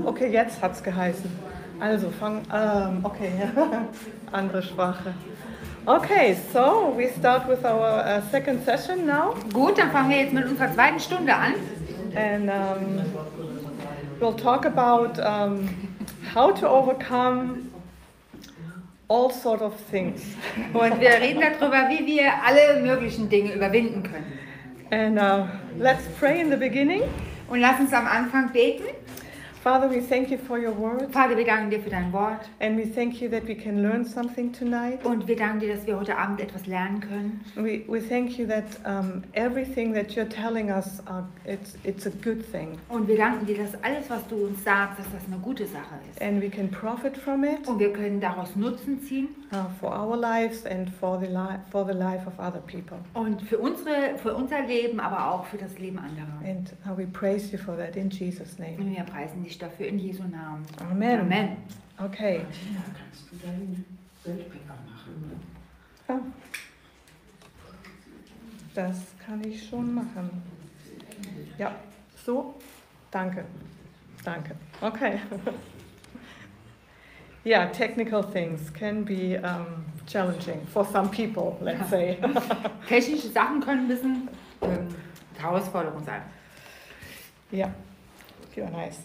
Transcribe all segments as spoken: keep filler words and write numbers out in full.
okay, jetzt hat's geheißen. Also, fang, ähm, okay, andere Sprache. Okay, so we start with our uh, second session now. Gut, dann fangen wir jetzt mit unserer zweiten Stunde an. And um, we'll talk about um, how to overcome all sort of things. Und wir reden darüber, wie wir alle möglichen Dinge überwinden können. And uh, let's pray in the beginning. Und lass uns am Anfang beten. Father, we thank you for your word. Vater, wir danken dir für dein Wort. And we thank you that we can learn something tonight. Und wir danken dir, dass wir heute Abend etwas lernen können. We, we thank you that um, everything that you're telling us, uh, it's, it's a good thing. Und wir danken dir, dass alles, was du uns sagst, dass das eine gute Sache ist. And we can profit from it. Und wir können daraus Nutzen ziehen. Uh, for our lives and for the, li- for the life of other people. Und für, unsere, für unser Leben, aber auch für das Leben anderer. And uh, we praise you for that in Jesus' name. Und wir preisen dich dafür in Jesu Namen. Amen. Amen. Okay. Tina, kannst du deinen Weltbringer machen? Ah. Das kann ich schon machen. Ja, so. Danke. Danke. Okay. Yeah, technical things can be um, challenging for some people, let's say. Technische Sachen können ein bisschen ähm, Herausforderung sein. Yeah, you're nice.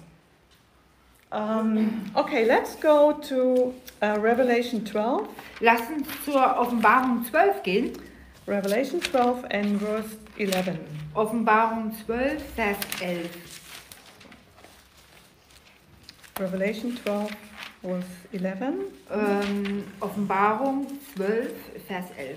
Um, okay, let's go to uh, Revelation twelve. Lass uns zur Offenbarung zwölf gehen. Revelation twelve and verse eleven. Offenbarung zwölf, Vers elf. Revelation twelve, verse eleven. Ähm, Offenbarung zwölf, Vers elf.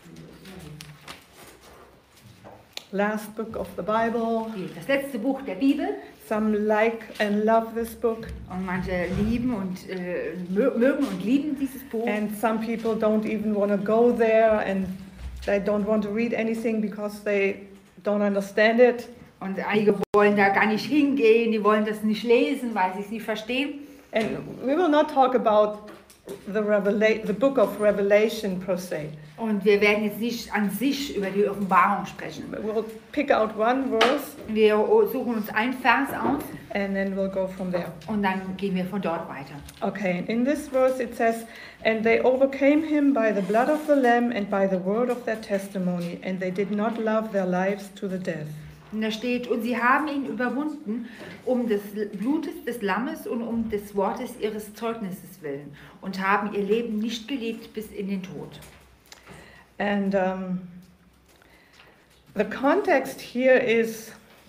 Last book of the Bible. Das letzte Buch der Bibel. Some like and love this book. Und manche lieben und äh, mögen und lieben dieses Buch. And some people don't even want to go there and they don't want to read anything because they don't understand it. Und einige wollen da gar nicht hingehen, die wollen das nicht lesen, weil sie es nicht verstehen. And we will not talk about the, Revela- the book of Revelation per se. Und wir werden jetzt nicht an sich über die Offenbarung sprechen. We'll pick out one verse. Wir suchen uns einen Vers aus. And then we'll go from there. Und dann gehen wir von dort weiter. Okay, in this verse it says, and they overcame him by the blood of the Lamb and by the word of their testimony, and they did not love their lives to the death. Und da steht, und sie haben ihn überwunden um des Blutes des Lammes und um des Wortes ihres Zeugnisses willen und haben ihr Leben nicht geliebt bis in den Tod. And um, the context here is,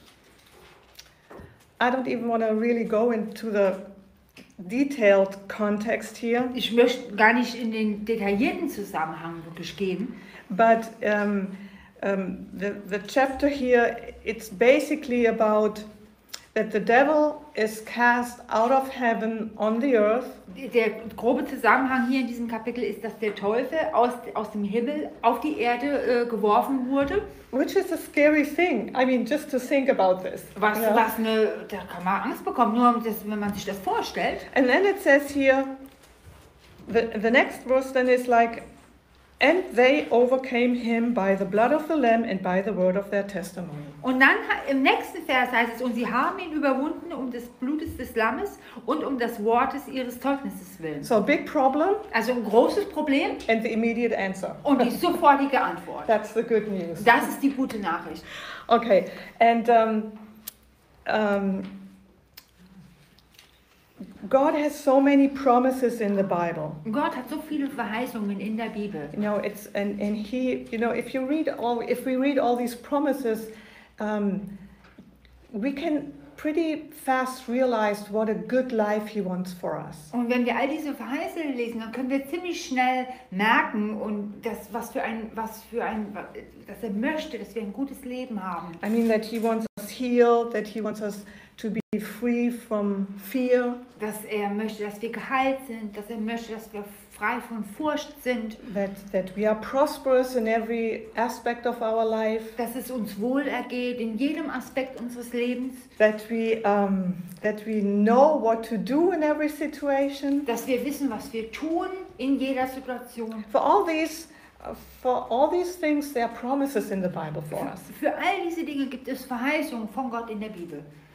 I don't even want to really go into the detailed context here. Ich möchte gar nicht in den detaillierten Zusammenhang wirklich gehen. But um, um, the, the chapter here, it's basically about that the devil is cast out of heaven on the earth. Der grobe Zusammenhang hier in diesem Kapitel ist, dass der Teufel aus, aus dem Himmel auf die Erde äh, geworfen wurde. Which is a scary thing. I mean, just to think about this. Was, you know? was eine, da kann man Angst bekommen, nur um das, wenn man sich das vorstellt. And then it says here, the, the next verse then is like, and they overcame him by the blood of the Lamb and by the word of their testimony. Und dann im nächsten Vers heißt es, und sie haben ihn überwunden um des Blutes des Lammes und um das Wortes ihres Zeugnisses willen. So big problem Also ein großes Problem and the immediate answer. und die sofortige Antwort. That's the good news. Das ist die gute Nachricht. Okay, and um, um, God has so many promises in the Bible. Gott hat so viele Verheißungen in der Bibel. You know, it's and, and he, you know, if you read all, if we read all these promises, um, we can pretty fast realize what a good life he wants for us. Und wenn wir all diese Verheißungen lesen, dann können wir ziemlich schnell merken und das, was für ein, was für ein, dass er möchte, dass wir ein gutes Leben haben. I mean that he wants us healed, that he wants us to be free from fear, Dass er möchte, dass wir geheilt sind, dass er möchte, dass wir frei von Furcht sind, that that we are prosperous in every aspect of our life, dass es uns wohl ergeht in jedem Aspekt unseres Lebens, that we um, that we know what to do in every situation. dass wir wissen, was wir tun in jeder Situation. For all these, uh, for all these things, there are promises in the Bible for us. Für all diese Dinge gibt es Verheißungen von Gott in der Bibel.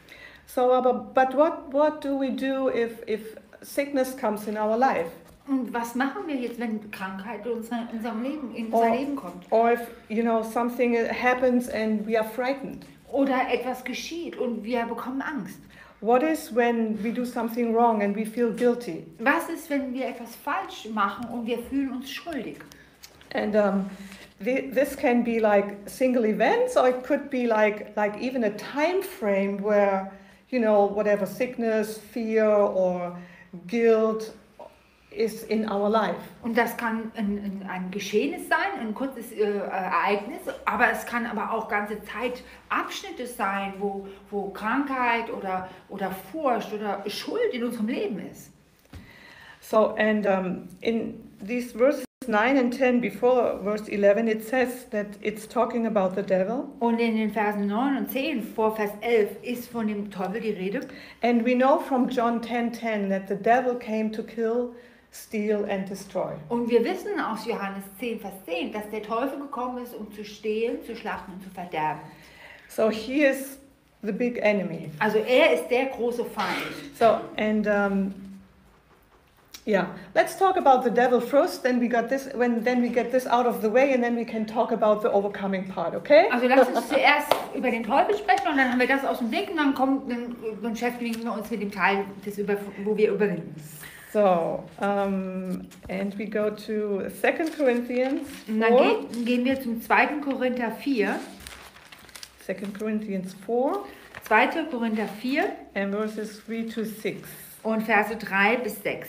So, but, but what, what do we do if, if sickness comes in our life? Und was machen wir jetzt, wenn Krankheit in unser, in unserem Leben, in unser Or, Leben kommt? or if, you know, something happens and we are frightened. Oder etwas geschieht und wir bekommen Angst. What is when we do something wrong and we feel guilty? Was ist, wenn wir etwas falsch machen und wir fühlen uns schuldig? And um, th- this can be like single events, or it could be like, like even a time frame where, you know, whatever sickness, fear, or guilt is in our life. Und das kann ein, ein, ein Geschehnis sein, ein kurzes äh, Ereignis, aber es kann aber auch ganze Zeitabschnitte sein, wo, wo Krankheit oder, oder Furcht oder Schuld in unserem Leben ist. So, and um, in these verses nine and ten, before verse eleven, it says that it's talking about the devil. Und in den Versen neun und zehn vor Vers elf ist von dem Teufel die Rede. And we know from John ten ten that the devil came to kill, steal and destroy. Und wir wissen aus Johannes zehn, Vers zehn, dass der Teufel gekommen ist, um zu stehlen, zu schlachten und zu verderben. So he is the big enemy. Also er ist der große Feind. So, and um, yeah, let's talk about the devil first, then we got this, when then we get this out of the way, and then we can talk about the overcoming part, okay? Also lass uns zuerst über den Teufel sprechen und dann haben wir das aus dem Weg und dann, kommt, dann, dann beschäftigen wir uns mit dem Teil, des über, wo wir überwinden. So, um, and we go to Second Corinthians Und dann four. ge gehen wir zum zweiten Korinther vier. Second Corinthians four, zweiter Korinther vier and verses three to six. und Verse drei bis sechs.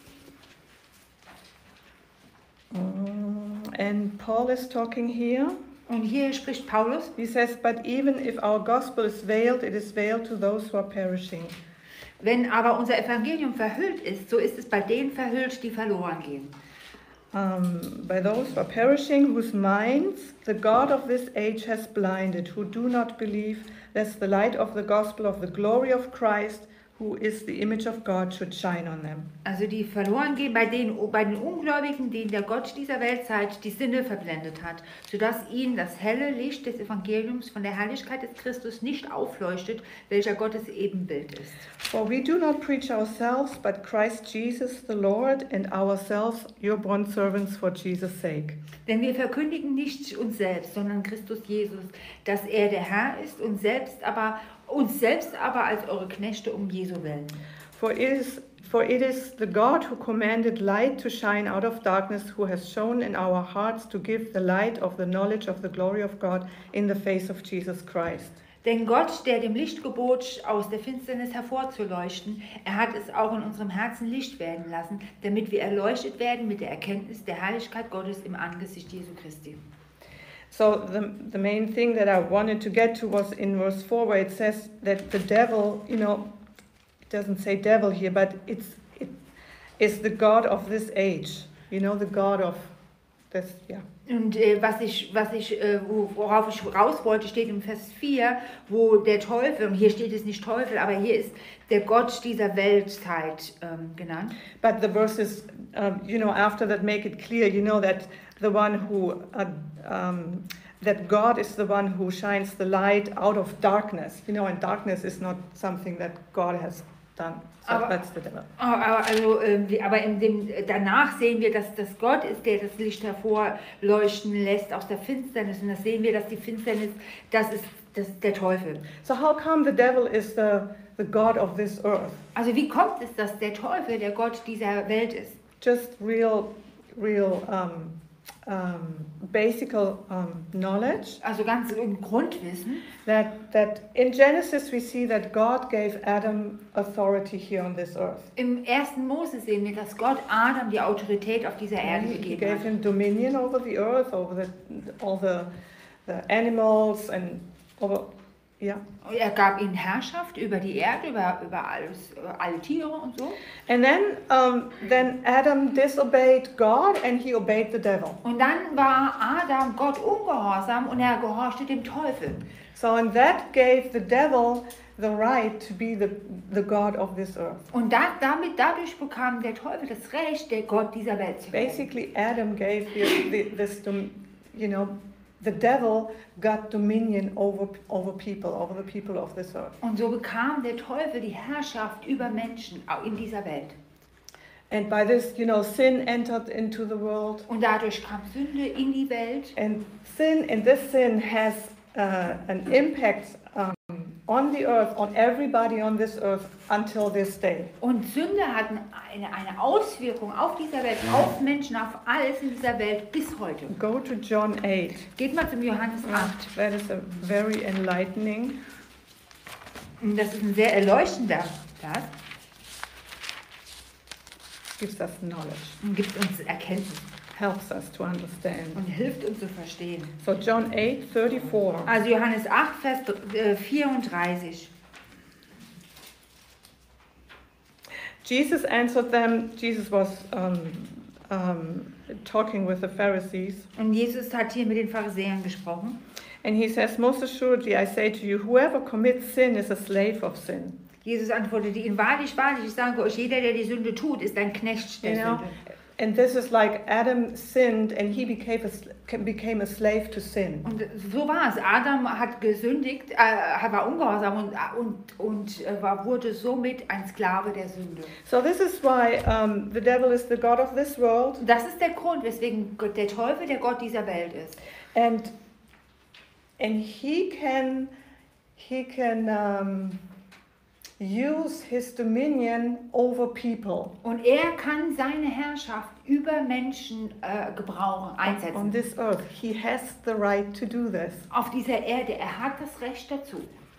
Um, and Paul is talking here. Und hier spricht Paulus. He says, but even if our gospel is veiled, it is veiled to those who are perishing. Wenn aber unser Evangelium verhüllt ist, so ist es bei denen verhüllt, die verloren gehen. Um, by those who are perishing, whose minds the God of this age has blinded, who do not believe, lest the light of the gospel of the glory of Christ, who is the image of God, should shine on them. Also die verloren gehen bei den, bei den Ungläubigen, denen der Gott dieser Weltzeit die Sinne verblendet hat, sodass ihnen das helle Licht des Evangeliums von der Herrlichkeit des Christus nicht aufleuchtet, welcher Gottes Ebenbild ist. For we do not preach ourselves, but Christ Jesus the Lord, and ourselves your bondservants for Jesus' sake. Denn wir verkündigen nicht uns selbst, sondern Christus Jesus, dass er der Herr ist und selbst aber, uns selbst aber als eure Knechte um Jesu willen. For it is For it is the God who commanded light to shine out of darkness, who has shown in our hearts to give the light of the knowledge of the glory of God in the face of Jesus Christ. Denn Gott, der dem Licht gebot, aus der Finsternis hervorzuleuchten, er hat es auch in unserem Herzen Licht werden lassen, damit wir erleuchtet werden mit der Erkenntnis der Herrlichkeit Gottes im Angesicht Jesu Christi. So the, the main thing that I wanted to get to was in verse four, where it says that the devil, you know, it doesn't say devil here, but it's it is the God of this age, you know, the God of this, yeah. Und äh, was ich, was ich, äh, worauf ich raus wollte, steht im Vers vier, wo der Teufel, und hier steht es nicht Teufel, aber hier ist der Gott dieser Weltzeit ähm, genannt. But the verses, um, you know, after that make it clear, you know, that the one who, uh, um, that God is the one who shines the light out of darkness, you know, and darkness is not something that God has done. So Aber- that's the devil. Aber, also, ähm, die- aber in dem, danach sehen wir, dass das Gott ist, der das Licht hervorleuchten lässt aus der Finsternis. Und das sehen wir, dass die Finsternis, das ist, das ist der Teufel. So how come the devil is the, the God of this earth? Also wie kommt es, dass der Teufel der Gott dieser Welt ist? Just real, real um, um, basic um, knowledge Also ganz im Grundwissen, that, that in Genesis we see that God gave Adam authority here on this earth. im ersten Mose sehen wir, dass Gott Adam die Autorität auf dieser Erde He, he gegeben gave hat. him dominion over the earth, over the, all the, the animals and over, yeah. Er gab ihnen Herrschaft über die Erde, über, über alles, über alle Tiere und so. And then, um, then Adam disobeyed God and he obeyed the devil. Und dann war Adam Gott ungehorsam und er gehorchte dem Teufel. So, and that gave the devil the right to be the, the God of this earth. Und da, damit, dadurch bekam der Teufel das Recht, der Gott dieser Welt zu werden. Basically, Adam gave the, the, this, dom- you know, the devil got dominion over, over people, over the people of this earth. Und so bekam der Teufel die Herrschaft über Menschen auch in dieser Welt. And by this, you know, sin entered into the world. Und dadurch kam Sünde in die Welt. And sin, and this sin has uh, an impact um, on the earth, on everybody on this earth until this day. Und Sünde hat eine, eine Auswirkung auf dieser Welt, auf Menschen, auf alles in dieser Welt bis heute. Go to John eight. Geht mal zum Johannes acht. That is a very enlightening. Und das ist ein sehr erleuchtender Vers Gives us knowledge, und gibt uns Erkenntnis helps us to understand. und hilft uns zu verstehen. So John eight thirty-four. Also Johannes acht, Vers vierunddreißig. Jesus answered them. Jesus was um, um, talking with the Pharisees. Und Jesus hat hier mit den Pharisäern gesprochen. And he says, most assuredly I say to you, whoever commits sin is a slave of sin. Jesus antwortete ihnen, wahrlich, wahrlich, ich sage euch, jeder, der die Sünde tut, ist ein Knecht der You know? Sünde. And this is like Adam sinned and he became a, became a slave to sin. Und so war es. Adam hat gesündigt, äh, war ungehorsam und, und, und äh, war, wurde somit ein Sklave der Sünde. So this is why um, the devil is the God of this world. Und das ist der Grund, weswegen Gott, der Teufel der Gott dieser Welt ist. And, and he can, he can um, use his dominion over people. Und er kann seine Herrschaft über Menschen äh, gebrauchen, On einsetzen. this earth. He has the right to do this. Auf dieser Erde, er hat das Recht dazu.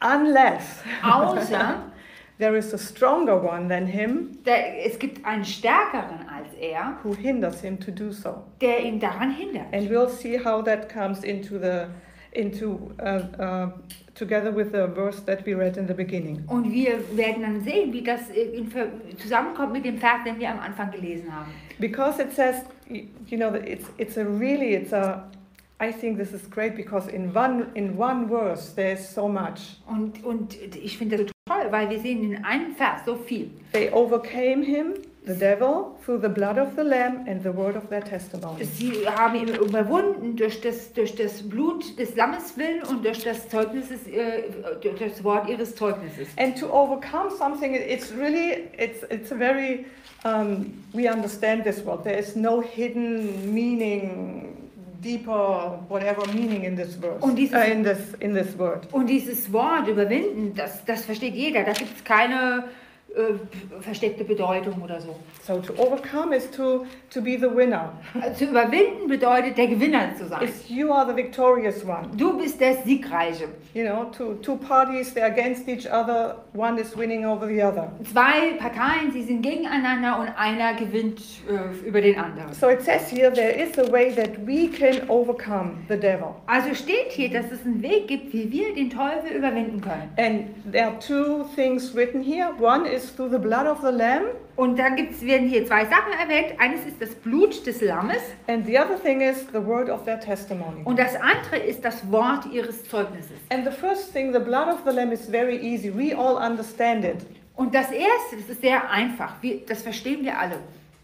Unless Außer, there is a stronger one than him der, es gibt einen Stärkeren als er, who hinders him to do so. der ihn daran hindert. And we'll see how that comes into the into uh, uh, together with the verse that we read in the beginning. Und wir werden dann sehen, wie das in Ver- zusammenkommt mit dem Vers, den wir am Anfang gelesen haben. Because it says, y- you know, that it's it's a really it's a. I think this is great because in one in one verse there's so much. Und, und ich finde das so toll, weil wir sehen in einem Vers so viel. They overcame him, the devil, through the blood of the Lamb and the word of their testimony. Sie haben ihn überwunden durch das, durch das Blut des Lammes willen und durch das, Zeugnisses, äh, durch das Wort ihres Zeugnisses. And to overcome something, it's really it's it's a very um, we understand this word. There is no hidden meaning, deeper whatever meaning in this verse. Und dieses- uh, in this in this word. Und dieses Wort überwinden, das, das versteht jeder. Da gibt es keine äh, versteckte Bedeutung oder so. So to overcome is to to be the winner. Also zu überwinden bedeutet, der Gewinner zu sein. It's you are the victorious one. Du bist der Siegreiche. You know, two two parties they're against each other. One is winning over the other. Zwei Parteien, sie sind gegeneinander und einer gewinnt äh, über den anderen. So it says here there is a way that we can overcome the devil. Also steht hier, dass es einen Weg gibt, wie wir den Teufel überwinden können. And there are two things written here. One is through the blood of the Lamb, Und dann gibt's, werden hier zwei Sachen erwähnt. Eines ist das Blut des Lammes and the other thing is the word of their testimony. und das andere ist das Wort ihres Zeugnisses. And the first thing, the blood of the Lamb, is very easy. We all understand it. Und das erste, das ist sehr einfach. Wir, das verstehen wir alle.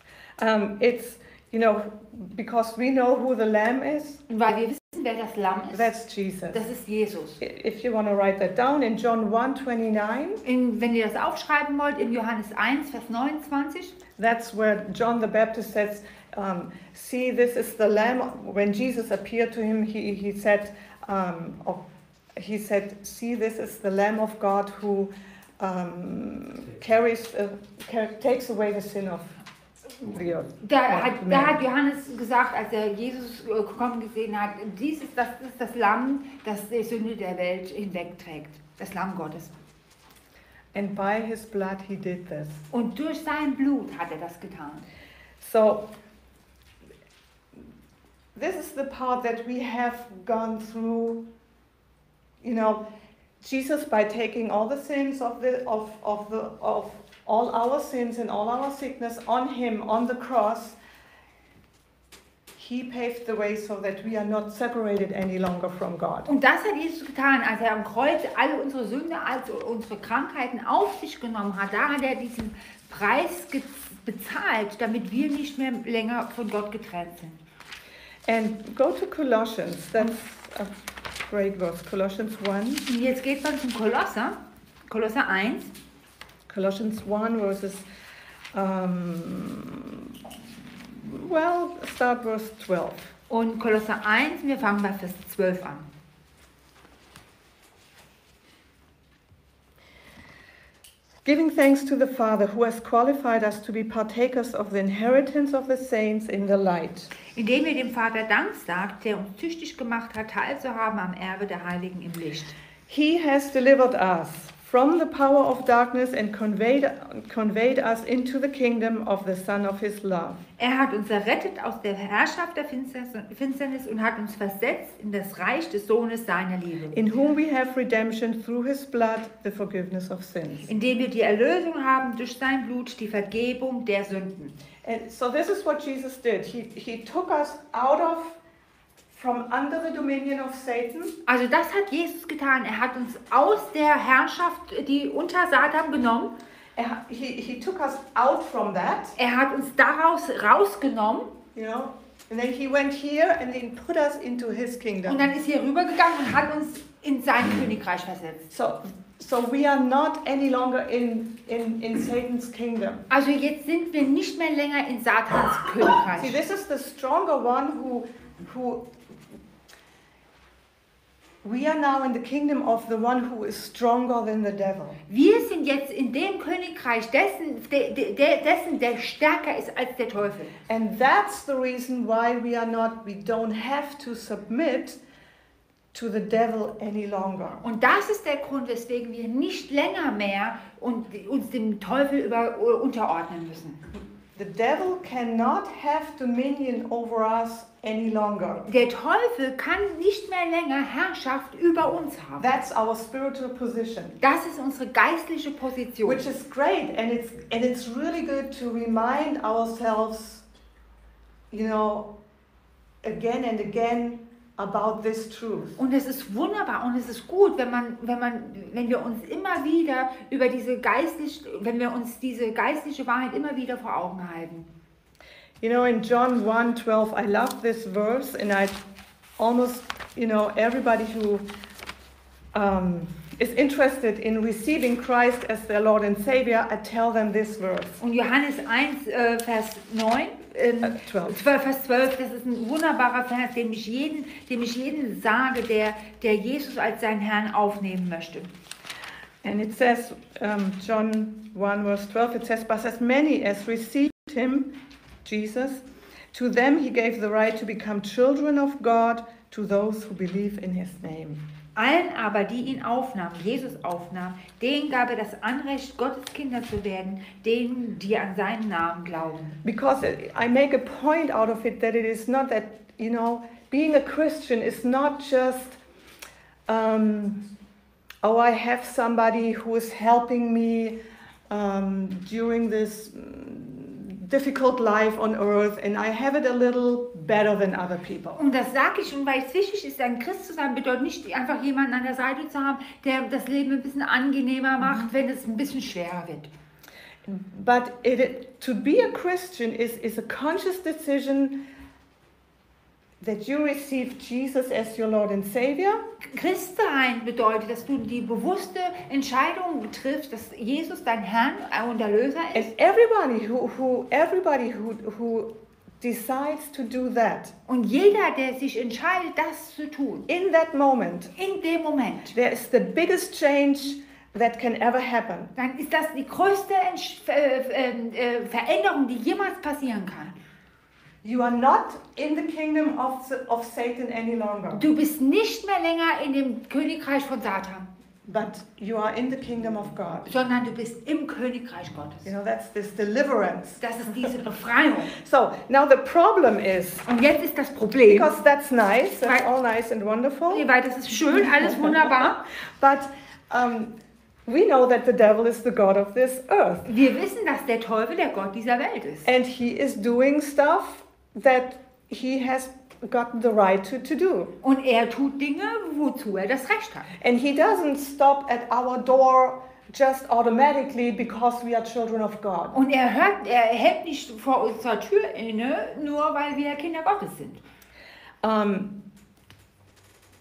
Um, it's, you know, because we know who the Lamb is, Und weil wir wissen, wer das Lamm ist, that's Jesus. das ist Jesus. If you want to write that down, in John one twenty-nine, In, wenn ihr das aufschreiben wollt, in Johannes eins, Vers neunundzwanzig, that's where John the Baptist says, um, see, this is the Lamb. When Jesus appeared to him, he, he said, um, oh, he said, see, this is the Lamb of God who um, carries, uh, car- takes away the sin of the earth. da of hat, man. da hat Johannes gesagt, als er Jesus äh, kommen gesehen hat, dies ist das, das ist das Lamm, das die Sünde der Welt hinwegträgt. Das Lamm Gottes. And by his blood he did this. Und durch sein Blut hat er das getan. So, this is the part that we have gone through, you know, Jesus, by taking all the sins of the of of the of all our sins and all our sickness on him on the cross, he paved the way so that we are not separated any longer from God. Und das hat Jesus getan, als er am Kreuz alle unsere Sünde, also unsere Krankheiten auf sich genommen hat. Da hat er diesen Preis ge- bezahlt, damit wir nicht mehr länger von Gott getrennt sind. And go to Colossians. That's a great verse, Colossians one. Und jetzt geht man zum Kolosser, Kolosser eins. Colossians one verses, um, well, start verse twelve. Und Kolosser eins, wir fangen bei Vers zwölf an. Giving thanks to the Father who has qualified us to be partakers of the inheritance of the saints in the light. Indem ihr dem Vater Dank sagt, der uns tüchtig gemacht hat, teilzuhaben am Erbe der Heiligen im Licht. He has delivered us from the power of darkness and conveyed, conveyed us into the kingdom of the Son of His love. Er hat uns errettet aus der Herrschaft der Finsternis und hat uns versetzt in das Reich des Sohnes seiner Liebe. In whom we have redemption through His blood, the forgiveness of sins. Indem wir die Erlösung haben durch sein Blut, die Vergebung der Sünden. And so this is what Jesus did. He, he took us out of, from under the dominion of Satan. Also das hat Jesus getan. Er hat uns aus der Herrschaft, die unter Satan genommen. Er, he, he took us out from that, Er hat uns daraus rausgenommen you know, and then He went here and then put us into His kingdom. und dann ist er rübergegangen und hat uns in sein Königreich versetzt. So, so we are not any longer in, in, in Satan's kingdom. Also jetzt sind wir nicht mehr länger in Satans See, Königreich. this is the stronger one who, who, we are now in the kingdom of the one who is stronger than the devil. Wir sind jetzt in dem Königreich dessen, de, de, de, dessen, der stärker ist als der Teufel. And that's the reason why we are not, we don't have to submit to the devil any longer. Und das ist der Grund, weswegen wir nicht länger mehr und, uns dem Teufel über, unterordnen müssen. The devil cannot have dominion over us any longer. Der Teufel kann nicht mehr länger Herrschaft über uns haben. That's our spiritual position. Das ist unsere geistliche Position. Which is great, and it's and it's really good to remind ourselves, you know, again and again about this truth. Und es ist wunderbar und es ist gut, wenn man, wenn man, wenn wir uns immer wieder über diese geistliche, wenn wir uns diese geistliche Wahrheit immer wieder vor Augen halten. You know, in John one twelve, I love this verse, and I almost, you know, everybody who um, is interested in receiving Christ as their Lord and Savior, I tell them this verse. Und Johannes eins, äh, Vers neun, ähm, Äh, zwölf. zwölf, Vers zwölf, das ist ein wunderbarer Vers, dem ich jeden, dem ich jeden sage, der, der Jesus als seinen Herrn aufnehmen möchte. And it says, um, John one verse twelve, it says, but as many as received him, Jesus, to them he gave the right to become children of God, to those who believe in his name. Allen aber, die ihn aufnahmen, Jesus aufnahm, denen gab er das Anrecht, Gottes Kinder zu werden, denen, die an seinen Namen glauben. Because I make a point out of it that it is not that, you know, being a Christian is not just, um, oh, I have somebody who is helping me um, during this difficult life on earth, and I have it a little better than other people. Und das sage ich, und weil es wichtig ist, ein Christ zu sein, bedeutet nicht einfach jemanden an der Seite zu haben, der das Leben ein bisschen angenehmer macht, wenn es ein bisschen schwerer wird. But it, to be a Christian is, is a conscious decision that you receive Jesus as your Lord and Savior. Christ sein bedeutet, dass du die bewusste Entscheidung triffst, dass Jesus dein Herr und Erlöser ist. And everybody who, who, everybody who, who decides to do that, Und jeder, der sich entscheidet, das zu tun, in that moment, in dem Moment, there is the biggest change that can ever happen. dann ist das die größte Entsch- äh, äh, Veränderung, die jemals passieren kann. You are not in the kingdom of, of Satan any longer, Du bist nicht mehr länger in dem Königreich von Satan, but you are in the kingdom of God. sondern du bist im Königreich Gottes. You know, that's this deliverance. Das ist diese Befreiung. So now the problem is, Und jetzt ist das Problem, because that's nice, that's Right. all nice and wonderful, weil das ist schön, alles wunderbar. but um, we know that the devil is the God of this earth. Wir wissen, dass der Teufel der Gott dieser Welt ist. And he is doing stuff that he has gotten the right to, to do. Und er tut Dinge, wozu er das Recht hat. And he doesn't stop at our door just automatically because we are children of God. Und er, hört, er hält nicht vor unserer Tür inne, nur weil wir Kinder Gottes sind. Um,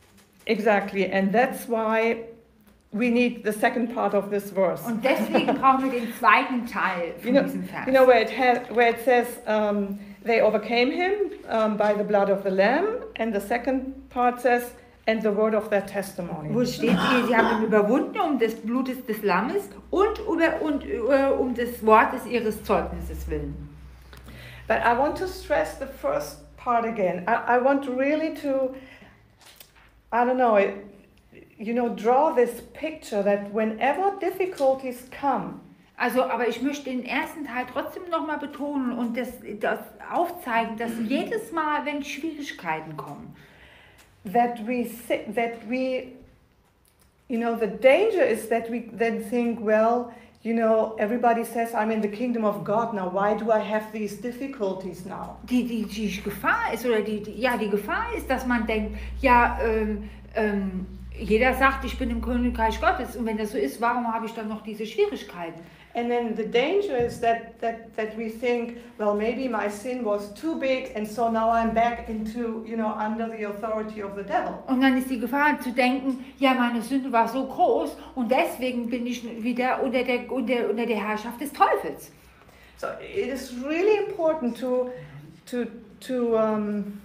Exactly, and that's why we need the second part of this verse. Und deswegen brauchen wir den zweiten Teil You von know, diesem Vers. you know where it had, where it says um, they overcame him um, by the blood of the Lamb, and the second part says, and the word of their testimony. Wo es steht hier, sie haben ihn überwunden um des Blutes des Lammes und, über, und äh, um des Wortes ihres Zeugnisses willen. But I want to stress the first part again. I, I want really to, I don't know, it, you know, draw this picture that whenever difficulties come, Also, aber ich möchte den ersten Teil trotzdem nochmal betonen und das, das aufzeigen, dass jedes Mal, wenn Schwierigkeiten kommen, that we si- that we, you know, the danger is that we then think, well, you know, everybody says I'm in the kingdom of God now. Why do I have these difficulties now? die, die, die Gefahr ist, oder die, die, ja, die Gefahr ist, dass man denkt, ja, ähm, ähm, jeder sagt, ich bin im Königreich Gottes und wenn das so ist, warum habe ich dann noch diese Schwierigkeiten? And then the danger is that, that, that we think, well, maybe my sin was too big, and so now I'm back into, you know, under the authority of the devil. Und dann ist die Gefahr zu denken, ja, meine Sünde war so groß und deswegen bin ich wieder unter der, unter, unter der Herrschaft des Teufels. So it is really important to, to, to, um,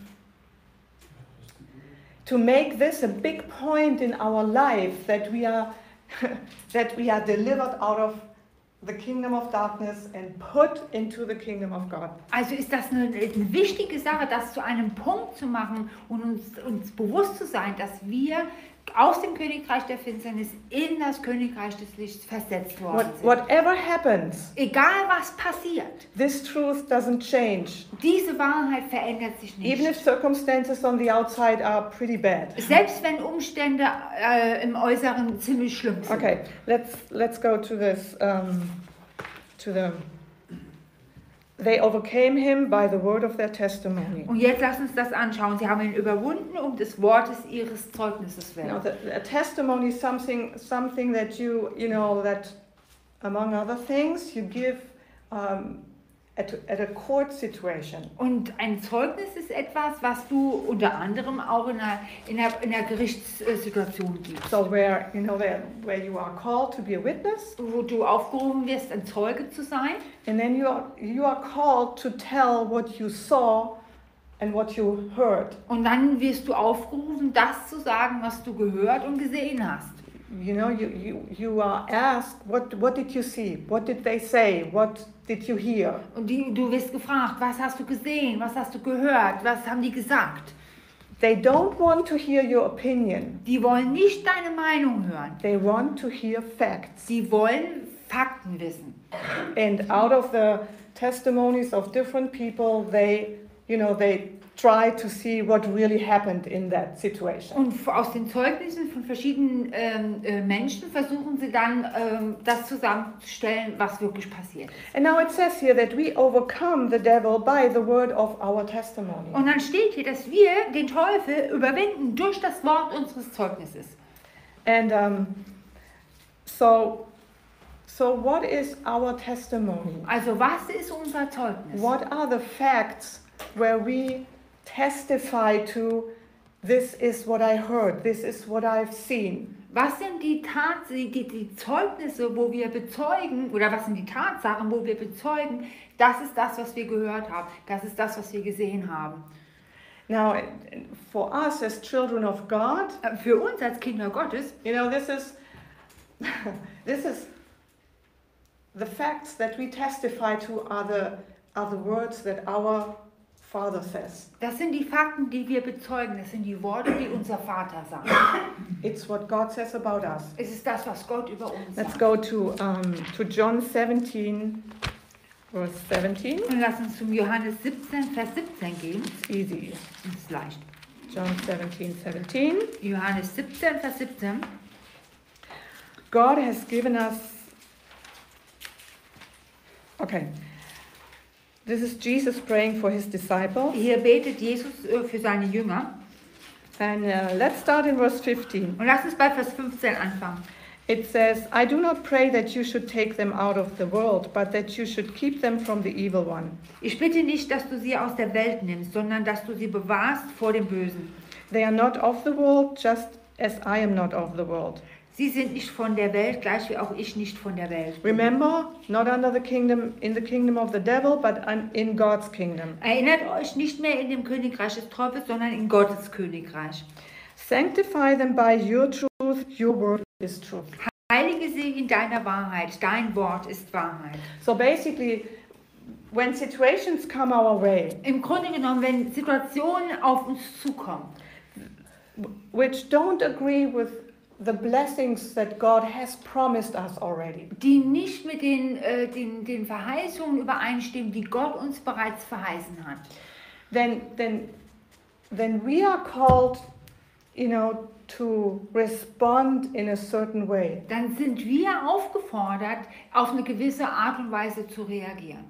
to make this a big point in our life that we are, that we are delivered out of the kingdom of darkness and put into the kingdom of God. Also ist das eine, eine wichtige Sache, das zu einem Punkt zu machen und uns, uns bewusst zu sein, dass wir aus dem Königreich der Finsternis in das Königreich des Lichts versetzt worden What, sind. whatever happens, Egal was passiert, this truth doesn't change. diese Wahrheit verändert sich Even if nicht. circumstances on the outside are pretty bad. Selbst wenn Umstände äh, im Äußeren ziemlich schlimm sind. Okay, let's let's go to this um, to the they overcame him by the word of their testimony. Und jetzt lass uns das anschauen. Sie haben ihn überwunden um des Wortes ihres Zeugnisses You know, willen. the, a testimony is something something that you you know that among other things you give um, at, at a court situation. Und ein Zeugnis ist etwas, was du unter anderem auch in einer, in einer, in einer Gerichtssituation gibst. So where you know where where you are called to be a witness, Wo du aufgerufen wirst, ein Zeuge zu sein. and then you are you are called to tell what you saw and what you heard. Und dann wirst du aufgerufen, das zu sagen, was du gehört und gesehen hast. You know, you, you, you are asked, what, what did you see? What did they say? What did you hear? Und die, du wirst gefragt, was hast du gesehen, was hast du gehört, was haben die gesagt. They don't want to hear your opinion. Die wollen nicht deine Meinung hören. They want to hear facts. Sie wollen Fakten wissen. And out of the testimonies of different people, they, you know, they try to see what really happened in that situation. Und aus den Zeugnissen von verschiedenen ähm, äh, Menschen versuchen sie dann, ähm, das zusammenzustellen, was wirklich passiert. And now it says here that we overcome the devil by the word of our testimony. Und dann steht hier, dass wir den Teufel überwinden durch das Wort unseres Zeugnisses. And um, so, so what is our testimony? Also was ist unser Zeugnis? What are the facts where we testify to this is what I heard, this is what I've seen? Was sind die, Tats die, die, die Zeugnisse, wo wir bezeugen, oder was sind die Tatsachen, wo wir bezeugen, das ist das, was wir gehört haben, das ist das, was wir gesehen haben. Now, for us as children of God, Äh, Für uns als Kinder Gottes, you know, this is this is the facts that we testify to are the are the words that our Father says. das sind die Fakten, die wir bezeugen, das sind die Worte, die unser Vater sagt. It's what God says about us. Es ist das, was Gott über uns Let's sagt. go to um, to John seventeen, verse seventeen. Und lass uns zum Johannes siebzehn, Vers siebzehn gehen. It's easy. Das ist leicht. John seventeen, seventeen. Johannes siebzehn, Vers siebzehn. God has given us. Okay. This is Jesus praying for his disciples. Hier betet Jesus äh, für seine Jünger. And uh, let's start in verse fifteen. Und lass uns bei Vers fünfzehn anfangen. It says, I do not pray that you should take them out of the world, but that you should keep them from the evil one. Ich bitte nicht, dass du sie aus der Welt nimmst, sondern dass du sie bewahrst vor dem Bösen. They are not of the world, just as I am not of the world. Sie sind nicht von der Welt, gleich wie auch ich nicht von der Welt bin. Remember, not under the kingdom, in the kingdom of the devil, but in God's kingdom. Erinnert euch nicht mehr in dem Königreich des Teufels, sondern in Gottes Königreich. Sanctify them by your truth, your word is truth. Heilige sie in deiner Wahrheit, dein Wort ist Wahrheit. So basically, when situations come our way, Im Grunde genommen, wenn Situationen auf uns zukommen, which don't agree with the blessings that God has promised us already, die nicht mit den, äh, den, den Verheißungen übereinstimmen, die Gott uns bereits verheißen hat, then then then we are called, you know, to respond in a certain way. dann sind wir aufgefordert, auf eine gewisse Art und Weise zu reagieren.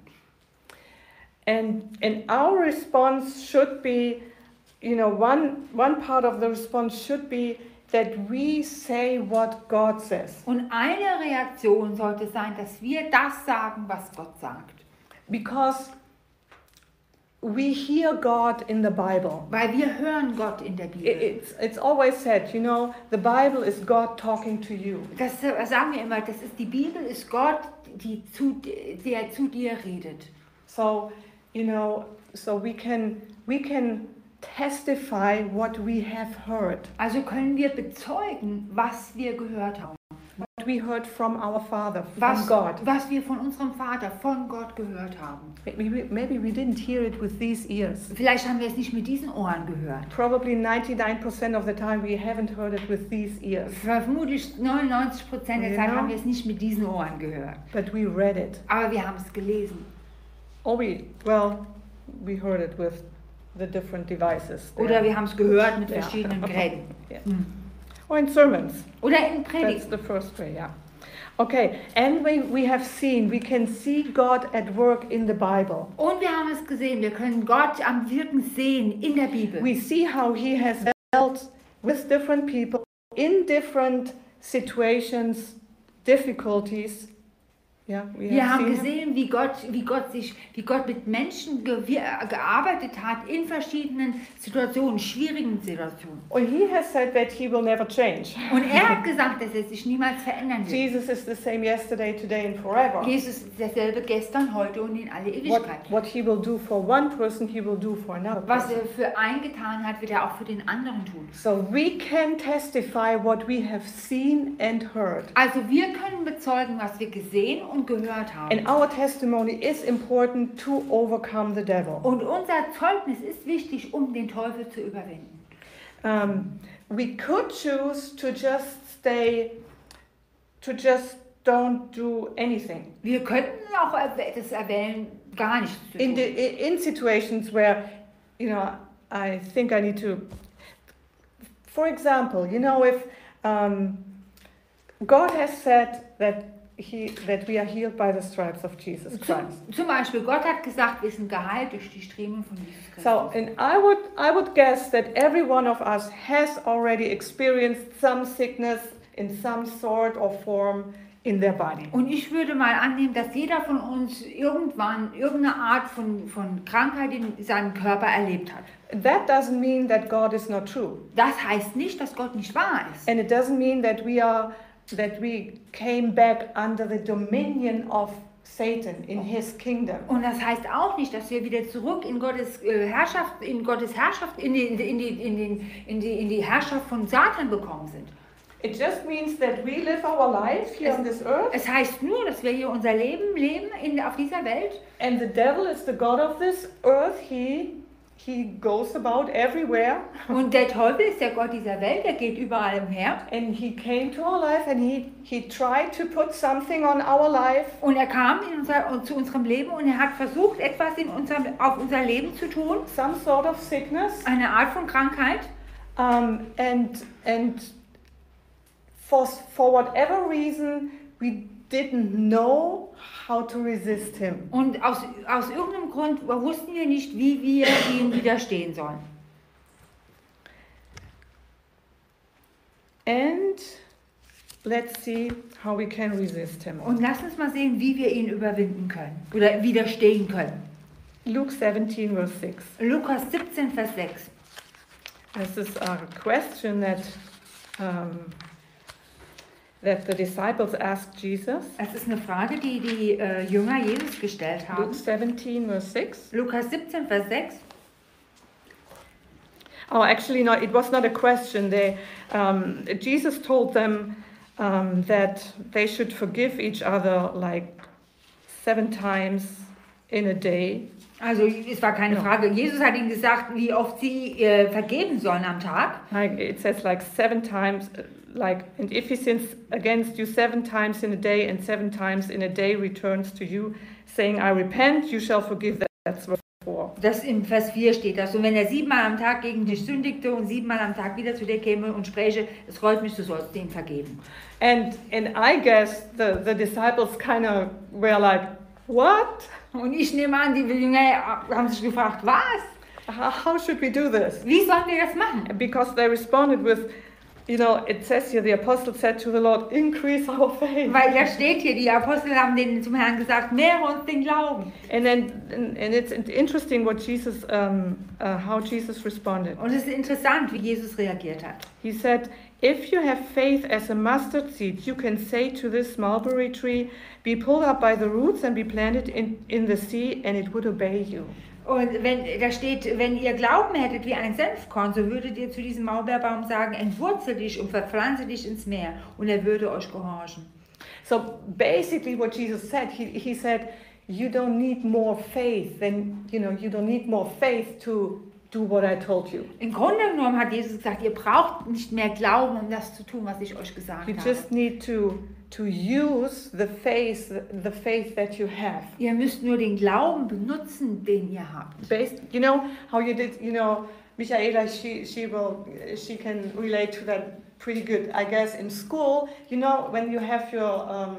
And and our response should be, you know, one one part of the response should be that we say what God says. Und eine Reaktion sollte sein, dass wir das sagen, was Gott sagt. Because we hear God in the Bible. Weil wir hören Gott in der It- Bibel. It's, it's always said, you know, the Bible is God talking to you. Das äh, sagen wir immer, das ist die Bibel, ist Gott, die zu, der zu dir redet. So, you know, so we can we can testify what we have heard, Also können wir bezeugen, was wir gehört haben. what we heard from our Father, from Was, God. was wir von unserem Vater, von Gott gehört haben. Maybe, maybe we didn't hear it with these ears. Vielleicht haben wir es nicht mit diesen Ohren gehört. Probably ninety-nine percent of the time we haven't heard it with these ears, Vermutlich neunundneunzig Prozent der Zeit Ja. haben wir es nicht mit diesen Ohren gehört. but we read it. Aber wir haben es gelesen. Or we, well, we heard it with the different devices. there. Oder wir haben es gehört mit Ja. verschiedenen Geräten. Yeah. Hm. Or in sermons. Oder in That's Predigten. the first way, yeah. Okay, and we, we have seen, we can see God at work in the Bible. Und wir haben es gesehen, wir können Gott am Wirken sehen in der Bibel. We see how he has dealt with different people in different situations, difficulties. Yeah, we Wir have haben seen him. gesehen, wie Gott, wie Gott sich, wie Gott mit Menschen ge wie er gearbeitet hat in verschiedenen Situationen, schwierigen Situationen. Well, he has said that he will never change. Und er hat gesagt, dass er sich niemals verändern wird. Jesus is the same yesterday, today, and forever. Jesus ist derselbe gestern, heute und in alle What, Ewigkeit. what he will do for one person, he will do for another Was person. er für einen getan hat, wird er auch für den anderen tun. So we can testify what we have seen and heard. Also wir können bezeugen, was wir gesehen und gehört haben. And our testimony is important to overcome the devil. Und unser Zeugnis ist wichtig, um den Teufel zu überwinden. Um, we could choose to just stay, to just don't do anything. Wir könnten auch erwäh- das erwählen, gar nichts zu In, tun. the, in situations where, you know, I think I need to, for example, you know, if um, God has said that he that we are healed by the stripes of Jesus Zum, Christ. zum Beispiel, Gott hat gesagt, wir sind geheilt durch die Striemen von Jesus Christus. So, and I would I would guess that every one of us has already experienced some sickness in some sort or form in their body. Und ich würde mal annehmen, dass jeder von uns irgendwann irgendeine Art von, von Krankheit in seinem Körper erlebt hat. That doesn't mean that God is not true. Das heißt nicht, dass Gott nicht wahr ist. And it doesn't mean that we are that we came back under the dominion of Satan in his kingdom. Und das heißt auch nicht, dass wir wieder zurück in Gottes äh, Herrschaft, in Gottes Herrschaft, in die, in die, in die, in die, in die, in die Herrschaft von Satan bekommen sind. It just means that we live our life here Es- on this earth, Es heißt nur, dass wir hier unser Leben leben in, auf dieser Welt. and the devil is the god of this earth. He he goes about everywhere, Und der Teufel ist der Gott dieser Welt, der geht überall umher. and he came to our life, and he he tried to put something on our life. Und er kam in unser, zu unserem Leben und er hat versucht, etwas in unserem, auf unser Leben zu tun. Some sort of sickness, Eine Art von Krankheit. um, and and for for whatever reason we didn't know how to resist him. Und aus, aus irgendeinem Grund wussten wir nicht, wie wir ihm widerstehen sollen. And let's see how we can resist him. Und lass uns mal sehen, wie wir ihn überwinden können oder widerstehen können. Luke seventeen, verse six. Lukas siebzehn, Vers sechs. This is a question that um, that the disciples asked Jesus. Es ist eine Frage, die die äh, Jünger Jesus gestellt haben. Luke seventeen, verse six. Lukas siebzehn, Vers sechs. Oh, actually, no, it was not a question. They, um, Jesus told them um, that they should forgive each other like seven times in a day. Also es war keine Ja. Frage. Jesus hat ihnen gesagt, wie oft sie äh, vergeben sollen am Tag. Like it says, like seven times. uh, Like, and if he sins against you seven times in a day, and seven times in a day returns to you, saying, "I repent," you shall forgive that. That's verse four. Das im Vers vier steht das. Und wenn er siebenmal am Tag gegen dich sündigte und siebenmal am Tag wieder zu dir käme und spräche, es freut mich, du sollst ihm vergeben. And and I guess the the disciples kind of were like, "What? Und ich nehme an, die Jünger haben sich gefragt, was? How, how should we do this?" Wie sollen wir das machen? Because they responded with, you know, it says here, the apostle said to the Lord, "Increase our faith." Weil da steht hier, die Apostel haben denen zum Herrn gesagt, mehre uns den Glauben. And then, and, and it's interesting what Jesus, um, uh, how Jesus responded. Und es ist interessant, wie Jesus reagiert hat. He said, "If you have faith as a mustard seed, you can say to this mulberry tree, be pulled up by the roots and be planted in, in the sea, and it would obey you." Und wenn da steht, wenn ihr Glauben hättet wie ein Senfkorn, so würdet ihr zu diesem Maulbeerbaum sagen, entwurzel dich und verpflanze dich ins Meer, und er würde euch gehorchen. So basically what Jesus said, he, he said, you don't need more faith than, you know, you don't need more faith to do what I told you. Im Grunde genommen hat Jesus gesagt, ihr braucht nicht mehr Glauben, um das zu tun, was ich euch gesagt You habe. just need to to use the faith, the faith that you have. Ihr müsst nur den Glauben benutzen, den ihr habt. Based, you know how you did, you know, Michaela, she she will, she can relate to that pretty good, I guess. In school, you know, when you have your um,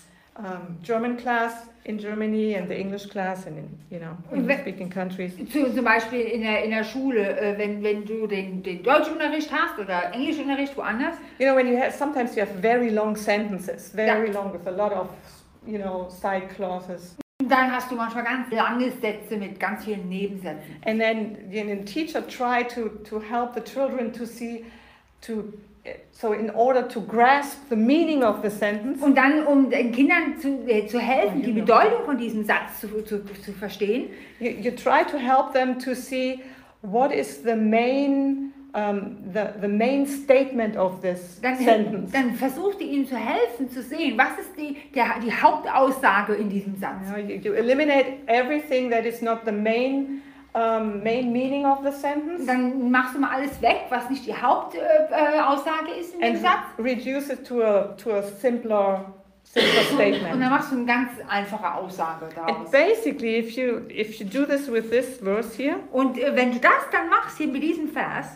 um, German class in Germany and the English class and in, you know, English-speaking countries. Zu, zum Beispiel in der, in der Schule, äh, wenn, wenn du den, den Deutschunterricht hast oder Englischunterricht woanders. You know, when you have, sometimes you have very long sentences, very Ja. long with a lot of, you know, side clauses. Dann hast du manchmal ganz lange Sätze mit ganz vielen Nebensätzen. And then you know, the teacher tried to, to help the children to see, to, so in order to grasp the meaning of the sentence. Und dann, um den Kindern zu, äh, zu helfen, Oh, die genau. Bedeutung von diesem Satz zu, zu, zu verstehen, You, you try to help them to see what is the main, um, the, the main statement of this dann, sentence. dann versucht ihr ihnen zu helfen, zu sehen, was ist die, der, die Hauptaussage in diesem Satz. You know, you, you eliminate everything that is not the main, um, main meaning of the sentence. Dann machst du mal alles weg, was nicht die Hauptaussage äh, Aussage ist in dem And Satz. reduce it to a to a simpler simpler Und dann statement. machst du eine ganz einfache Aussage And daraus. basically, if you if you do this with this verse here, Und äh, wenn du das dann machst hier mit diesem Vers,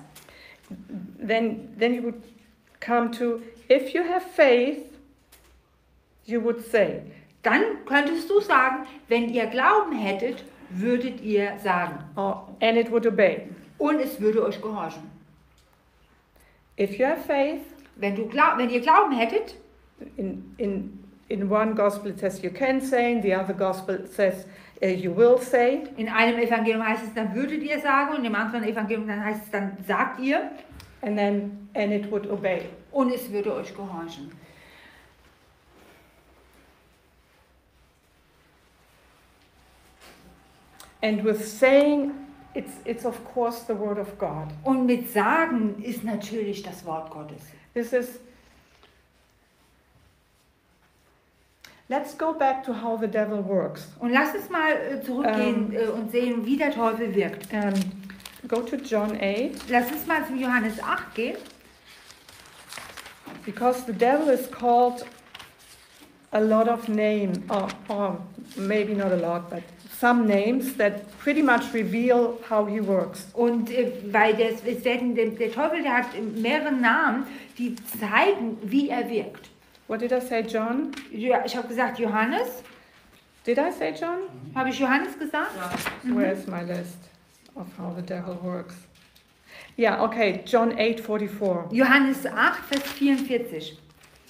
then then you would come to, if you have faith, you would say. dann könntest du sagen, wenn ihr Glauben hättet, würdet ihr sagen. Oh, and it would obey. Und es würde euch gehorchen. If you have faith, Wenn, du glaub, wenn ihr Glauben hättet, in in in one gospel it says you can say, in the other gospel it says uh, you will say. in einem Evangelium heißt es, dann würdet ihr sagen, und im anderen Evangelium dann heißt es, dann sagt ihr, And then and it would obey. und es würde euch gehorchen. And with saying, it's it's of course the word of God. Und mit Sagen ist natürlich das Wort Gottes. This is. Let's go back to how the devil works. Und lass uns mal äh, zurückgehen äh, und sehen, wie der Teufel wirkt. Um, go to John eight, Lass uns mal zu Johannes acht gehen. because the devil is called a lot of names, or, or maybe not a lot, but some names that pretty much reveal how he works. Und äh, weil das, es werden, der, der Teufel, der hat mehrere Namen, die zeigen, wie er wirkt. What did I say, John? Ja, ich habe gesagt Johannes. Did I say John? Habe ich Johannes gesagt? Where's my list of how the devil works? Yeah, okay, John eight forty-four. Johannes acht, Vers vierundvierzig.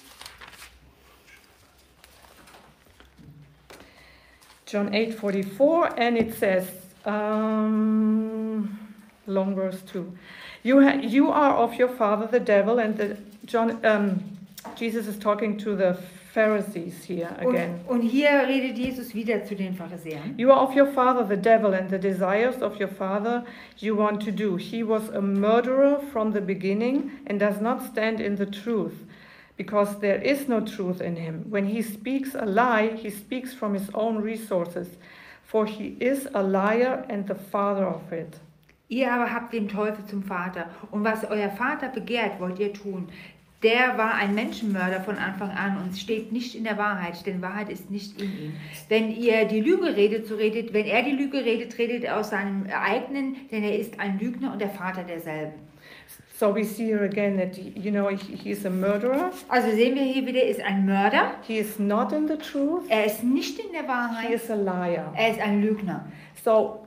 John eight forty-four, and it says, um, long verse two. You, ha- you are of your father, the devil, and the John, um, Jesus is talking to the Pharisees here Und, again. und hier redet Jesus wieder zu den Pharisäern. You are of your father, the devil, and the desires of your father you want to do. He was a murderer from the beginning and does not stand in the truth, because there is no truth in him. When he speaks a lie, he speaks from his own resources, for he is a liar and the father of it. Ihr aber habt den Teufel zum Vater. Und was euer Vater begehrt, wollt ihr tun. Der war ein Menschenmörder von Anfang an und steht nicht in der Wahrheit, denn Wahrheit ist nicht in ihm. Wenn ihr die Lüge redet, so redet, wenn er die Lüge redet, redet er aus seinem eigenen, denn er ist ein Lügner und der Vater derselben. So we see here again that, you know, he, he is a murderer. Also sehen wir hier wieder, er ist ein Mörder. He is not in the truth. Er ist nicht in der He Wahrheit. is a liar. Er ist ein Lügner. So,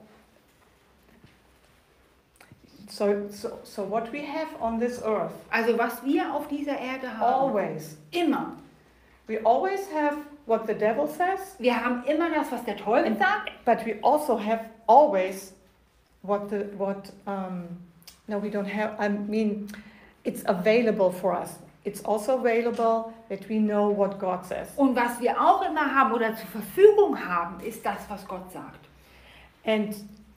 so, so, so what we have on this earth, Also was wir auf dieser Erde haben, always, immer. we always have what the devil says, Wir haben immer das, was der Teufel sagt, but we also have always what the what um, no we don't have. I mean, it's available for us. It's also available that we know what God says. und was wir auch immer haben oder zur Verfügung haben, ist das, was Gott sagt. And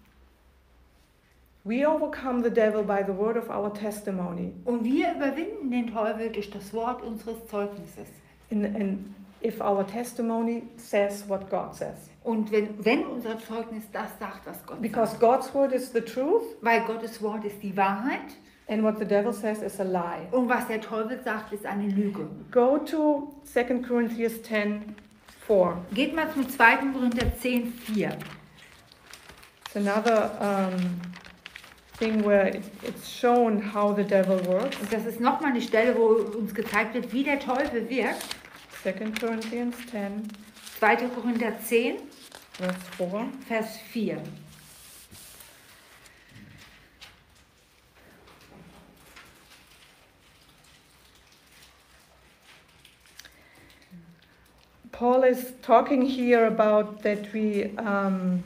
we overcome the devil by the word of our testimony. Und wir überwinden den Teufel durch das Wort unseres Zeugnisses. And, and if our testimony says what God says. Und wenn, wenn unser Zeugnis das sagt, was Gott Because sagt. God's word is the truth, Weil Gottes Wort ist die Wahrheit and what the devil says is a lie. und was der Teufel sagt, ist eine Lüge. Go to Second Corinthians ten four. Geht mal zum zweiten Korinther zehn vier. It's another um, thing where it, it's shown how the devil works. Und das ist nochmal eine Stelle, wo uns gezeigt wird, wie der Teufel wirkt. Second Corinthians ten, zweiter Korinther zehn, verse four. Vers vier. Paul is talking here about that we. Um,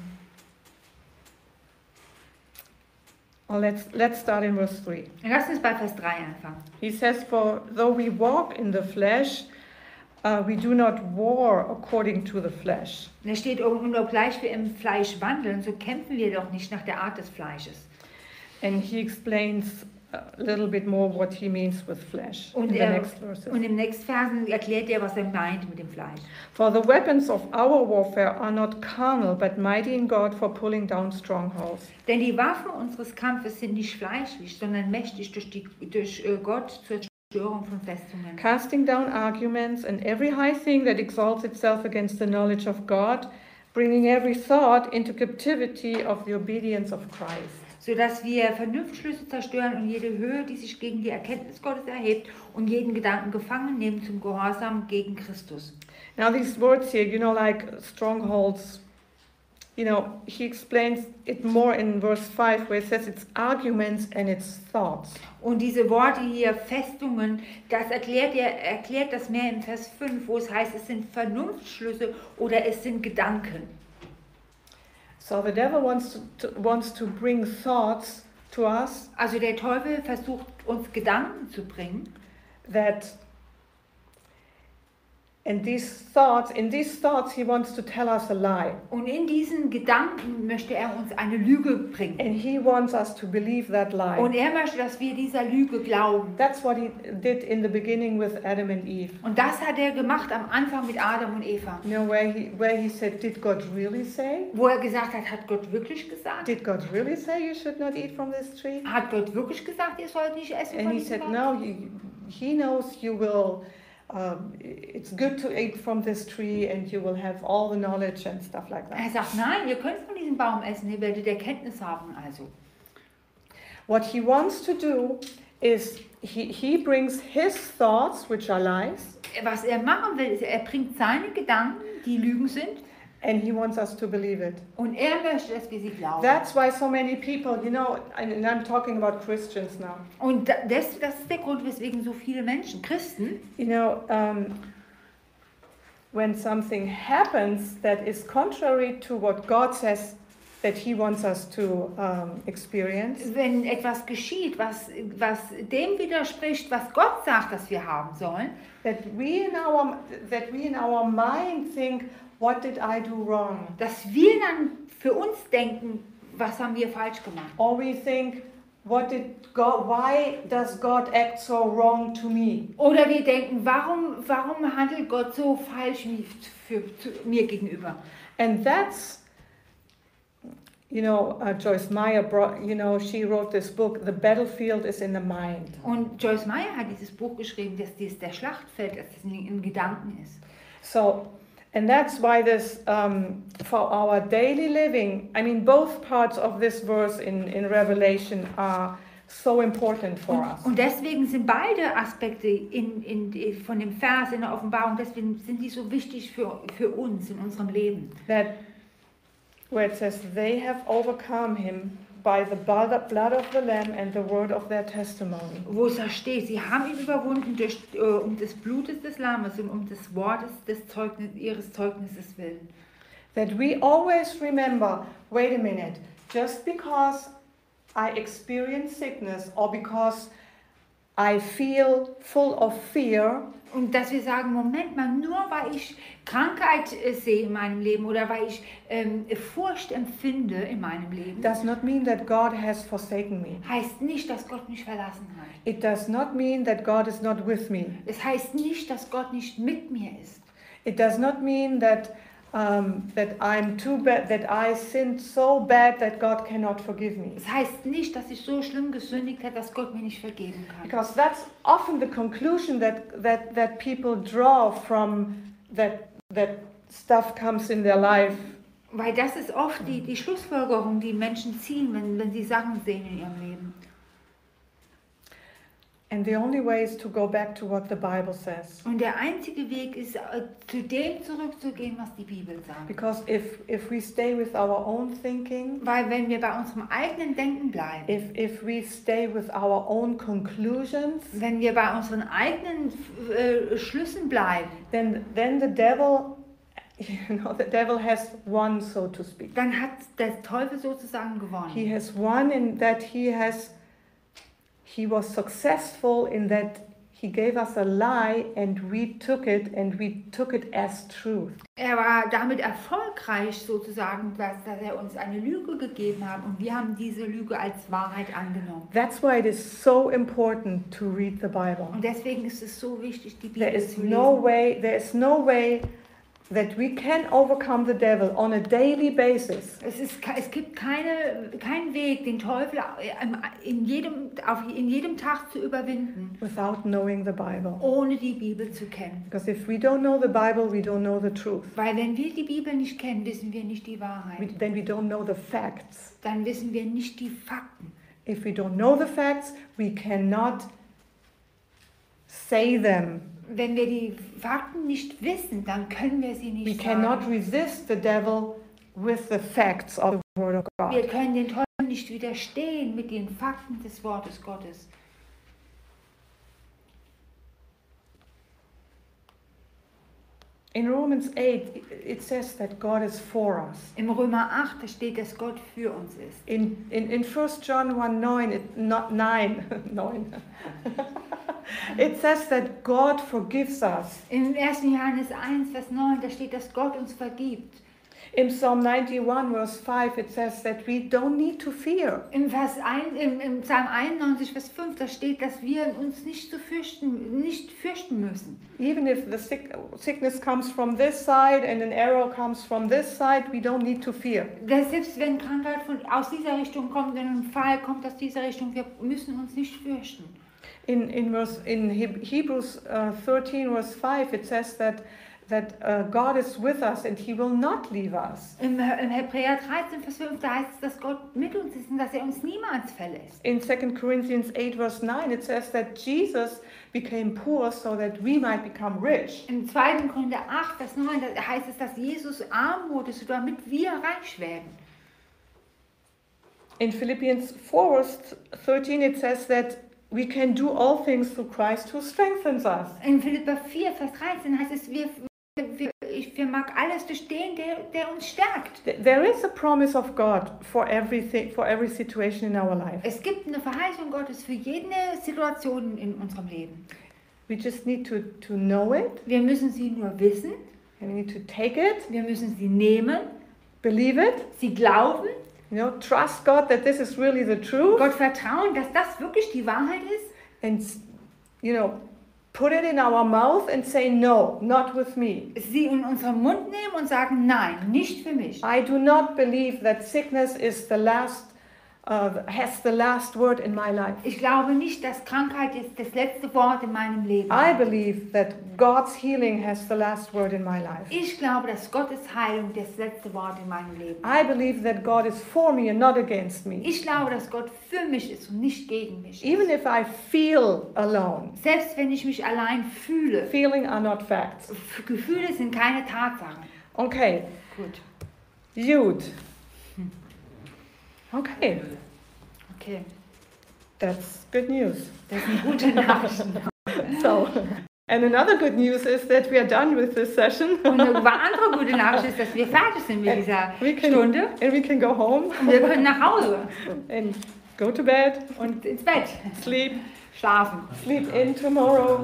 well, let's let's start in verse three. Lass uns bei Vers drei anfangen. He says, "For though we walk in the flesh, uh, we do not war according to the flesh." Und da steht, und obgleich wir im Fleisch wandeln, so kämpfen wir doch nicht nach der Art des Fleisches. And he explains a little bit more what he means with flesh Und, in the er, next verses. und im nächsten Versen erklärt er, was er meint mit dem Fleisch. For the weapons of our warfare are not carnal, but mighty in God for pulling down strongholds. Denn die Waffen unseres Kampfes sind nicht fleischlich, sondern mächtig durch, die, durch äh, Gott zur Zerstörung von Festungen. Casting down arguments and every high thing that exalts itself against the knowledge of God, bringing every thought into captivity of the obedience of Christ. Sodass wir Vernunftschlüsse zerstören und jede Höhe, die sich gegen die Erkenntnis Gottes erhebt, und jeden Gedanken gefangen nehmen zum Gehorsam gegen Christus. Now these words here, you know, like strongholds, you know, he explains it more in verse five, where it says it's arguments and it's thoughts. Und diese Worte hier, Festungen, das erklärt er erklärt das mehr im Vers fünf, wo es heißt, es sind Vernunftschlüsse oder es sind Gedanken. So the devil wants to, to, wants to bring thoughts to us Also der Teufel versucht uns Gedanken zu bringen. that, and these thoughts, in these thoughts he wants to tell us a lie. Und in diesen Gedanken möchte er uns eine Lüge bringen. And he wants us to believe that lie. Und er möchte, dass wir dieser Lüge glauben. That's what he did in the beginning with Adam and Eve. Und das hat er gemacht am Anfang mit Adam und Eva. You know, where he, where he said, did God really say? Wo er gesagt hat, hat Gott wirklich gesagt? Did God really say you should not eat from this tree? Hat Gott wirklich gesagt, ihr sollt nicht essen And von he diesem said, Baum? no, you, he knows you will, um, it's good to eat from this tree and you will have all the knowledge and stuff like that. Er sagt, nein, ihr könnt von diesem Baum essen, ihr werdet Erkenntnis haben. Also, What he wants to do is he, he brings his thoughts, which are lies, was er machen will, ist, er bringt seine Gedanken, die Lügen sind, and he wants us to believe it. und er möchte, dass wir sie glauben. That's why so many people, you know, and and I'm talking about Christians now, Und da- das, das ist der Grund, weswegen so viele Menschen, Christen, you know, um, when something happens that is contrary to what God says that He wants us to um, experience. Wenn etwas geschieht, was, was dem widerspricht, was Gott sagt, dass wir haben sollen, That we in our that we in our mind think, what did I do wrong? dass wir dann für uns denken, was haben wir falsch gemacht? Or we think, what did God? Why does God act so wrong to me? Oder wir denken, warum, warum handelt Gott so falsch mi- für, zu mir gegenüber? And that's, you know, uh, Joyce Meyer brought, you know, she wrote this book, The Battlefield is in the Mind. Und Joyce Meyer hat dieses Buch geschrieben, dass dies der Schlachtfeld, dass es in, in Gedanken ist. So, and that's why this, um, for our daily living, I mean, both parts of this verse in, in Revelation are so important for us. Und deswegen sind beide Aspekte in, in, von dem Vers in der Offenbarung, deswegen sind die so wichtig für, für uns in unserem Leben. That, where it says, they have overcome him by the blood blood of the Lamb and the word of their testimony. Wo es da steht, sie haben ihn überwunden durch, äh, um des Blutes des Lammes und um des Wortes des Zeugnis, ihres Zeugnisses willen. That we always remember, wait a minute, just because I experience sickness or because I feel full of fear, Und dass wir sagen, Moment mal, nur weil ich Krankheit äh, sehe in meinem Leben oder weil ich ähm, Furcht empfinde in meinem Leben, does not mean that God has forsaken me. heißt nicht, dass Gott mich verlassen hat. It does not mean that God is not with me. Es heißt nicht, dass Gott nicht mit mir ist. It does not mean that um, that I'm too bad, that I sinned so bad that God cannot forgive me. Es heißt nicht, dass ich so schlimm gesündigt habe, dass Gott mir nicht vergeben kann. Because that's often the conclusion that, that, that people draw from that, that stuff comes in their life. Weil das ist oft die, die Schlussfolgerung, die Menschen ziehen, wenn, wenn sie Sachen sehen in ihrem Leben. And the only way is to go back to what the Bible says. Und der einzige Weg ist, äh, zu dem zurückzugehen, was die Bibel sagt. Because if, if we stay with our own thinking, Weil wenn wir bei unserem eigenen Denken bleiben, if, if we stay with our own conclusions, wenn wir bei unseren eigenen äh, Schlüssen bleiben, then, then the devil, you know, the devil has won, so to speak. dann hat der Teufel sozusagen gewonnen. He has won in that he has, he was successful in that he gave us a lie and we took it and we took it as truth. Er war damit erfolgreich sozusagen, dass, dass er uns eine Lüge gegeben hat und wir haben diese Lüge als Wahrheit angenommen. That's why it is so important to read the Bible. Und deswegen ist es so wichtig, die There Bibel is zu no lesen. way, there is no way that we can overcome the devil on a daily basis Es, ist, es gibt keine, keinen Weg, den Teufel in jedem, auf, in jedem Tag zu überwinden, without knowing the Bible. ohne die Bibel zu kennen. Because if we don't know the Bible, we don't know the truth. Weil wenn wir die Bibel nicht kennen, wissen wir nicht die We, Wahrheit. then we don't know the facts. Dann wissen wir nicht die Fakten. If we don't know the facts, we cannot say them. Wenn wir die Fakten nicht wissen, dann können wir sie We nicht cannot sagen. resist the devil with the facts of the Word of Wir God. können den Teufel nicht widerstehen mit den Fakten des Wortes Gottes. In Romans eight, it says that God is for us. Im Römer acht da steht, dass Gott für uns ist. In in in First John one nine, it not nine nine. It says that God forgives us. Im ersten Johannes eins, Vers neun, da steht, dass Gott uns vergibt. In Psalm ninety-one, verse five, it says that we don't need to fear. Im, Vers ein, im, Im Psalm einundneunzig, Vers fünf, da steht, dass wir uns nicht, zu fürchten, nicht fürchten müssen. Even if the sick, sickness comes from this side and an arrow comes from this side, we don't need to fear. Dass selbst wenn Krankheit von, aus dieser Richtung kommt, wenn ein Pfeil kommt aus dieser Richtung, wir müssen uns nicht fürchten. In in verse in Heb- Hebrews uh, thirteen, verse five, it says that that uh, God is with us and He will not leave us. Im, im Hebräer dreizehn, Vers fünf, da heißt es, dass Gott mit uns ist und dass er uns niemals verlässt. In Second Corinthians eight, verse nine, it says that Jesus became poor so that we might become rich. Im zweiten Korinther acht, Vers neun, da heißt es, dass Jesus arm wurde, damit wir reich werden. In Philippians four, verse thirteen, it says that we can do all things through Christ who strengthens us. In Philipper vier, Vers dreizehn heißt es, wir Ich vermag alles durch den, der, der uns stärkt. There is a promise of God for everything, for every situation in our life. Es gibt eine Verheißung Gottes für jede Situation in unserem Leben. We just need to, to know it, Wir müssen sie nur wissen, and we need to take it, wir müssen sie nehmen, believe it, sie glauben, you know, trust God that this is really the truth, Gott vertrauen, dass das wirklich die Wahrheit ist and, you know, put it in our mouth and say, no, not with me. sie in unseren Mund nehmen und sagen, nein, nicht für mich. I do not believe that sickness is the last, uh, has the last word in my life. Ich glaube nicht, dass Krankheit jetzt das letzte Wort in meinem Leben I hat. believe that God's healing has the last word in my life. Ich glaube, dass Gottes Heilung das letzte Wort in meinem Leben hat. I believe that God is for me and not against me. Ich glaube, dass Gott für mich ist und nicht gegen mich ist. Even if I feel alone, Selbst wenn ich mich allein fühle. feeling are not facts. F- Gefühle sind keine Tatsachen. Okay, Gut. Jude. Okay, Okay. that's good news. Das sind gute Nachrichten. So, and another good news is that we are done with this session. Und eine andere gute Nachricht ist, dass wir fertig sind mit dieser We can, Stunde. and we can go home Und wir können nach Hause and go to bed, und ins Bett sleep, schlafen. sleep in tomorrow.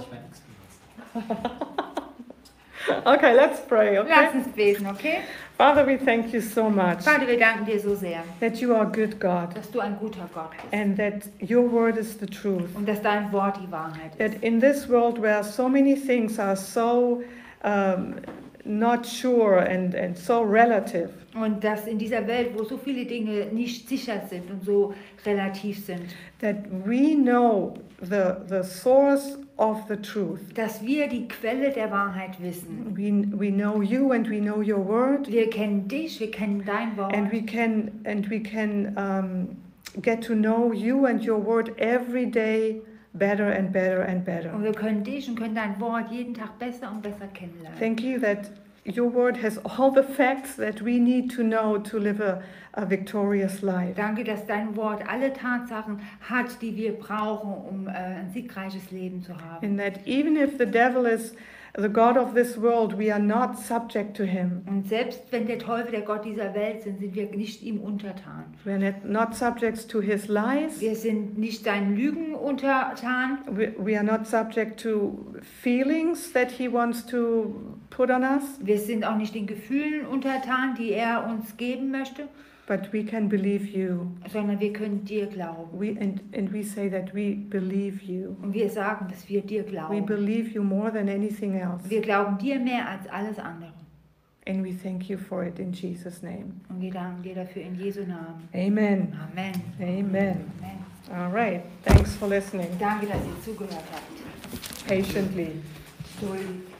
Okay, let's pray, Lass okay? uns beten, okay? Father, we thank you so much Vater, wir danken dir so sehr, that you are good God dass du ein guter Gott bist. and that your word is the truth. Und dass dein Wort die Wahrheit ist. That in this world where so many things are so um, not sure and, and so relative, Und dass in dieser Welt, wo so viele Dinge nicht sicher sind und so relativ sind, that we know the, the source of the truth. dass wir die Quelle der Wahrheit wissen. We, we know you and we know your word, Wir kennen dich, wir kennen dein Wort. and we can, and we can um, get to know you and your word every day better and better and better. Und wir können dich und können dein Wort jeden Tag besser und besser kennenlernen. Thank you that your word has all the facts that we need to know to live a, a victorious life. Danke, dass dein Wort alle Tatsachen hat, die wir brauchen, um äh, ein siegreiches Leben zu haben. And that even if the devil is the God of this world, we are not subject to him. Und selbst wenn der Teufel der Gott dieser Welt sind, sind wir nicht ihm untertan. We are not- not subject to his lies. Wir sind nicht deinen Lügen untertan. We, we are not subject to feelings that he wants to put on us, Wir sind auch nicht den Gefühlen untertan, die er uns geben möchte, but we can believe you. sondern wir können dir glauben. We, and, and we say that we believe you. Und wir sagen, dass wir dir We glauben. believe you more than anything else. Wir glauben dir mehr als alles andere. And we thank you for it in Jesus' name. Und wir danken dir dafür in Jesu Namen. Amen. Amen. Amen. Amen. All right. Thanks for listening Danke, dass ihr zugehört habt. patiently. Geduldig.